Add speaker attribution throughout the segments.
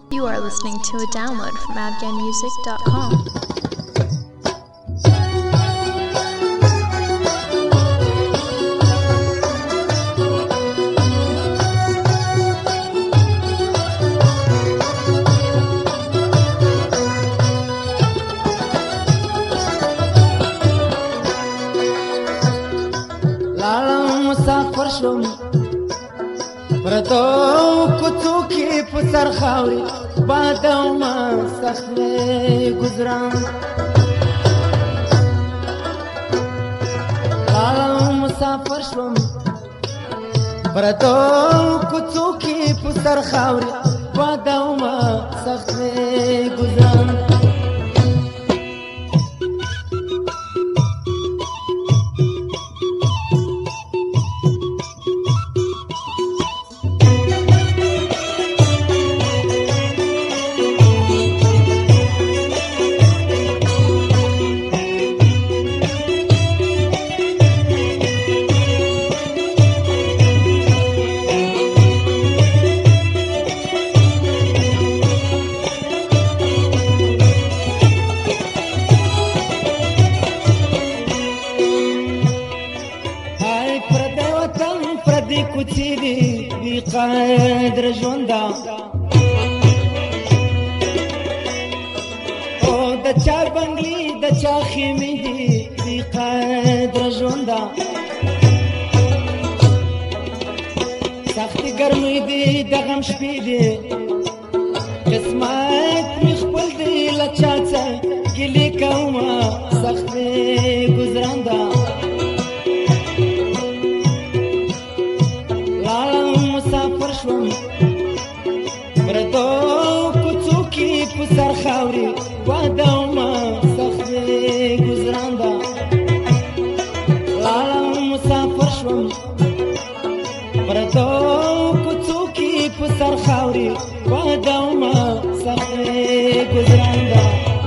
Speaker 1: You are listening to a download from AfghanMusic.com.
Speaker 2: مسافر شوم پردو کوڅو کې په سر خاوري باد او ما سخت مې گزران مسافر شوم پردو کوڅو کې په سر خاوري باد او ما سخت مې گزران کوڅې دي بې قدره ژونده او د چا بنګلي د چا خیمې دي بې قدره ژونده سختې ګرمۍ دي د غم شپې دي قسمت مې خپل دی له چا څه ګیلې کومه سخت مې ګزرانده مسافر شوم پردو کوڅو کې په سر خاوري باد او ما سخت مې گزرانده مسافر شوم پردو کوڅو کې په سر خاوري باد او ما سخت مې گزرانده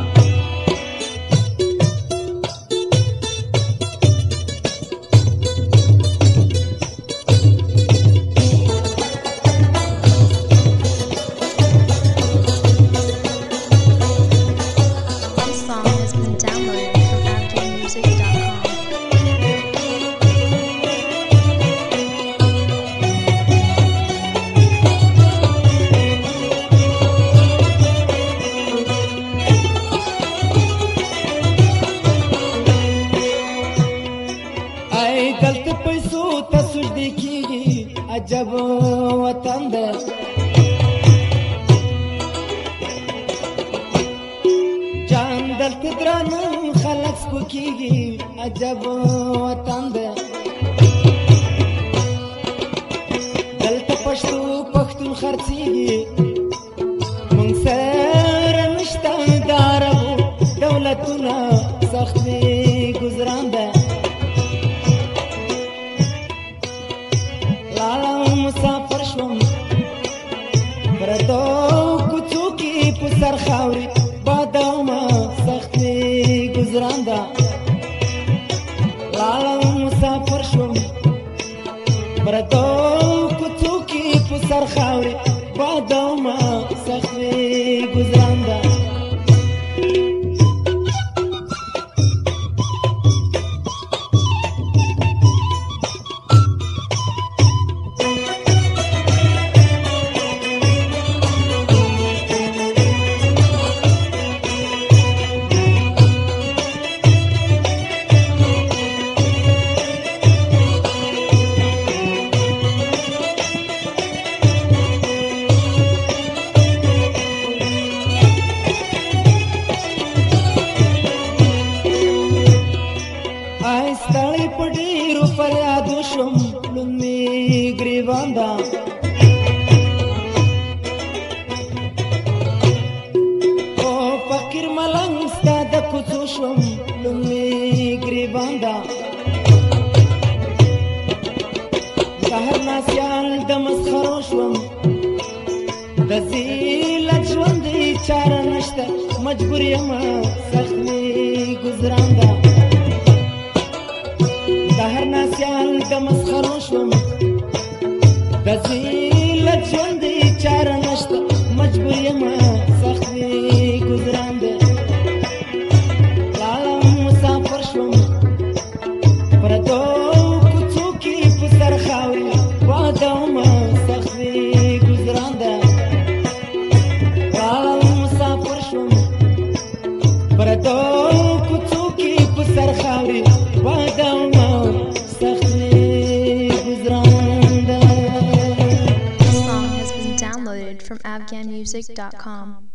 Speaker 2: دلته پیسو ته سجدې کېږي عجب وطن ده جان دلته درانه خلک سپکېږي عجب وطن ده دلته پښتو پښتون خرڅېږي موږ سره نشته د عربو دولتونه سخت مې ګزران ده مسافر شوم پردو کوڅو کې په سر خاوري باد او ما سخت مې گزرانده مسافر شوم پردو کوڅو کې په سر خاوري باد او ما سخت مې گزرانده ستړی په ډېرو فریادو شوم لومې ګریوان ده او فقیر ملنګ ستا د کوڅو شوم لومې ګریوان ده سهر ناسیال د مسخرو شوم د ذلت ژوند چاره نشته مجبور یم سخت مې ګزران ده سهر ناسیال د مسخرو شوم د ذلت ژوند چاره نشته مجبور یم
Speaker 1: AfganMusic.com.